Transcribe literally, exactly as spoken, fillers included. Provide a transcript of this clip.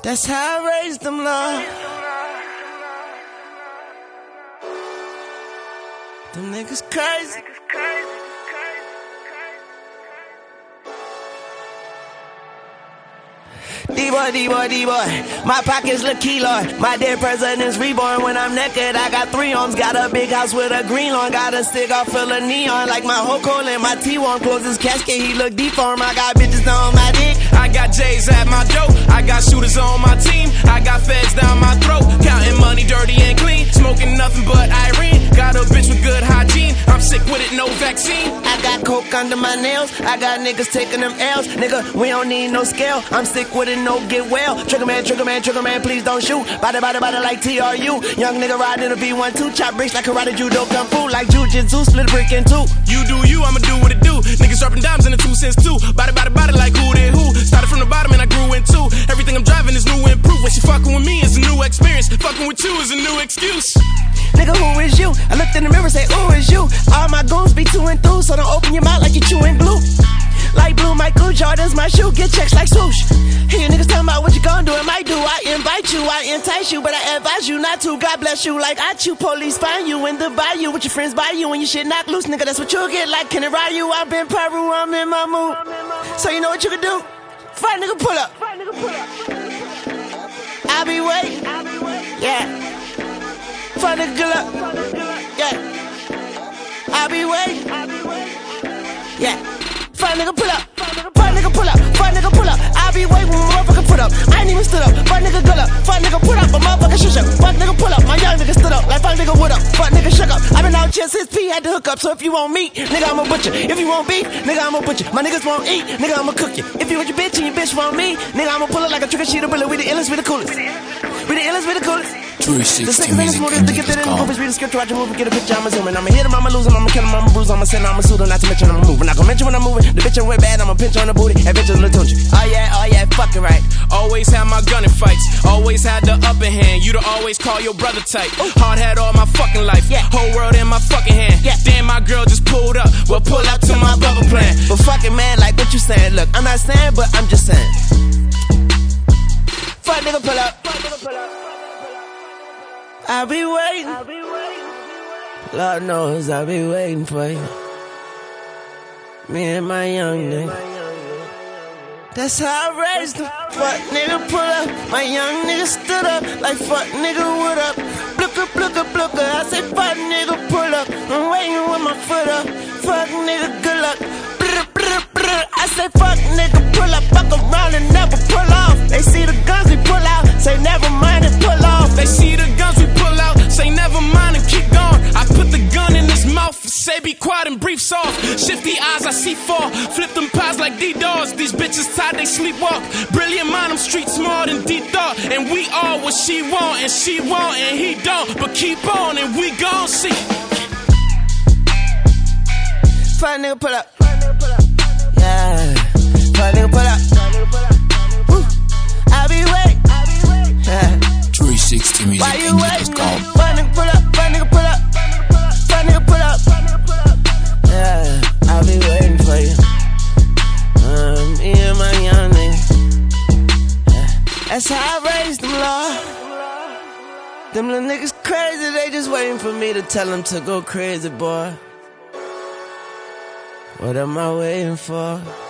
That's how I raised them, Lord. Them niggas crazy. D-boy, D-boy, D-boy, my pockets look keloid. My dead president's reborn. When I'm naked, I got three arms. Got a big house with a green lawn. Got a stick off full of neon. Like my whole coal and my T one. Close his casket, he look deformed. I got bitches on my dick. I got J's at my dope. I got shooters on my team. I got feds down my throat. Counting money dirty and clean. Smoking nothing but Irene. Got a bitch with good hygiene. I'm sick with it, no vaccine. I got coke under my nails. I got niggas taking them L's. Nigga, we don't need no scale. I'm sick with it, no get well. Trigger man, trigger man, trigger man, please don't shoot. Body, body, body like T R U. Young nigga riding a V one two. Chop bricks like karate, judo, kung fu. Like jujitsu, split a brick in two. You do you, I'ma do what it do. Niggas dropping dimes in the two cents too. Body, body, body like who did who. Started from the bottom and I grew in two. Everything I'm driving is new and improved. When she fucking with me, it's a new experience. Fucking with you is a new excuse. Nigga, who is you? I looked in the mirror, say, ooh, it's you. All my goons be too enthused, so don't open your mouth like you chewing glue. Like blue, Michael Jordan's my shoe, get checks like swoosh. Here niggas talking about what you gon' do, it might do. I invite you, I entice you, but I advise you not to. God bless you, like I chew. Police find you in the bayou with your friends by you, and your shit knock loose, nigga. That's what you'll get. Like Kenny Ryu, I've been Peru, I'm in my mood. So you know what you can do? Fight nigga, pull up. I be waiting, yeah. Fight nigga, good luck, yeah. I be waiting, yeah. Fight nigga, pull up. Fight nigga, pull up. Fight nigga, pull up. I be waiting when motherfucker put up. I ain't even stood up. Fight nigga, good up. Fight nigga, put up. A motherfucker shush up. Fuck nigga, pull up. My young nigga stood up. Like fuck nigga, what up? Fuck nigga, shook up. I been out here since P had to hook up. So if you want meat, nigga, I'm a butcher. If you want beef, nigga, I'm a butcher. My niggas won't eat, nigga, I'm a cook you. If you want your bitch and your bitch want me, nigga, I'm a pull it like a trigger sheet of bullet. We the illest, we the coolest. We the illest, we the coolest. three sixty music to get that in the movies, read the script, watch a movie, get a picture, I'm zooming. I'ma hit him, I'ma lose him, I'ma kill him, I'ma bruise him, I'ma send him, I'ma suit him, not to mention I'm moving. Not gonna mention when I'm moving, the bitch I'm with bad, I'ma pinch on the booty, and bitches look tunchi. Oh yeah, oh yeah, fucking right. Always had my gun in fights, always had the upper hand. You to always call your brother tight. Hard had all my fucking life, yeah. Whole world in my fucking hand, yeah. Damn, my girl just pulled up, well pull up to my bubble plan. But fucking man, like what you saying, look, I'm not saying, but I'm just saying. Fuck nigga, pull up. Fuck nigga, pull up. I'll be waiting. I'll be waiting. Lord knows I'll be waiting for you. Me and my young nigga. That's how I raised him. Fuck nigga, pull up. My young nigga stood up. Like fuck nigga, what up? Blooka, blooka, blooka. I say fuck nigga, pull up. I'm waiting with my foot up. Fuck nigga, good luck. Brr, brr, brr. I say fuck nigga, pull up. Fuck around and never pull off. They see the guns we pull out. Say never mind and pull off. They see the guns we pull out, say never mind and keep going. I put the gun in his mouth, say be quiet and brief soft. Shifty eyes I see fall, flip them pies like D-Dogs. These bitches tired, they sleepwalk. Brilliant mind, I'm street smart and deep thought. And we all what she want, and she want, and he don't. But keep on and we gon' see. Fuck nigga, pull up. Yeah. Fuck nigga, pull up. Woo. I be waiting. Yeah. three sixty music Why you English waiting? dot com. Fuck nigga, pull up. Fuck nigga, pull up. Fuck nigga, pull up. Yeah, I'll be waiting for you. Um, me and my young nigga. Yeah. That's how I raised them, Lord. Them little niggas crazy, they just waiting for me to tell them to go crazy, boy. What am I waiting for?